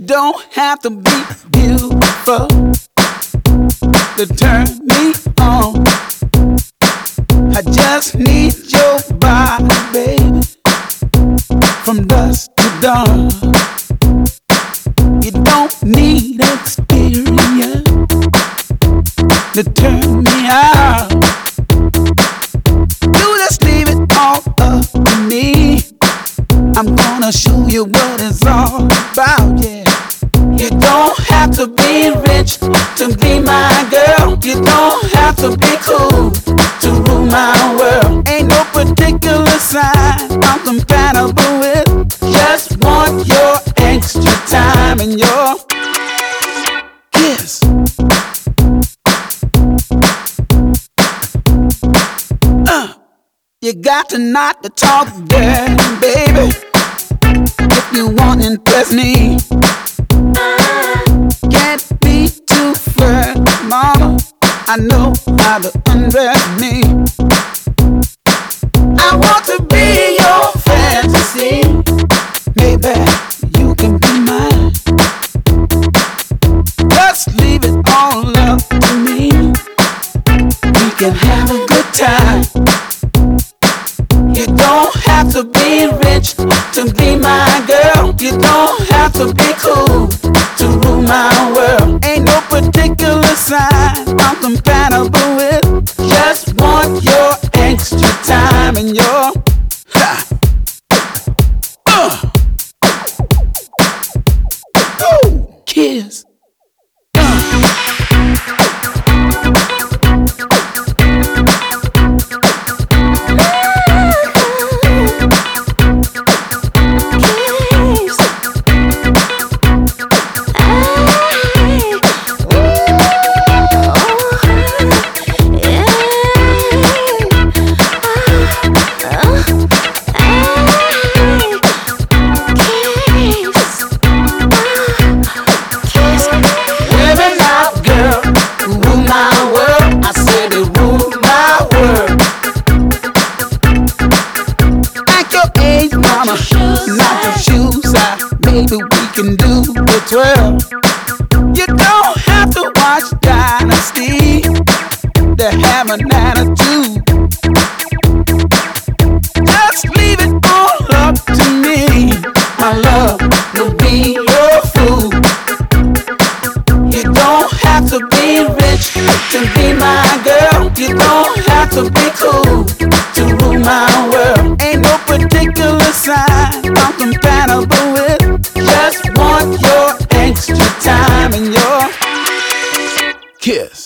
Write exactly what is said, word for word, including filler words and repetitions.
don't have to be beautiful to turn me on. I just need your body, baby, from dusk to dawn. You don't need experience to turn me out. You just leave it all up to me. I'm gonna show you what it's all about, yeah. You don't have to be rich to be my girl. You don't have to be cool to rule my world. Ain't no particular sign I'm compatible with. Just want your extra time and your kiss. Uh, you got to not to talk dirty, baby, if you want to impress me. Can't be too firm, mama. I know how to undress me. I want to be your fantasy. Maybe you can be mine. Just leave it all up to me. We can have a good time. You don't have to be rich to be my girl. You don't have to be cool to rule my world. Ain't no particular sign I'm compatible with. Just want your extra time and your ha. Uh. Oh, kiss. Maybe we can do the twirl. You don't have to watch Dynasty to have an attitude. Just leave it all up to me. My love will be your food. You don't have to be rich to be my girl. You don't have to be cool to rule my world. Ain't no particular sign I'm compatible with. Just want your extra time and your kiss.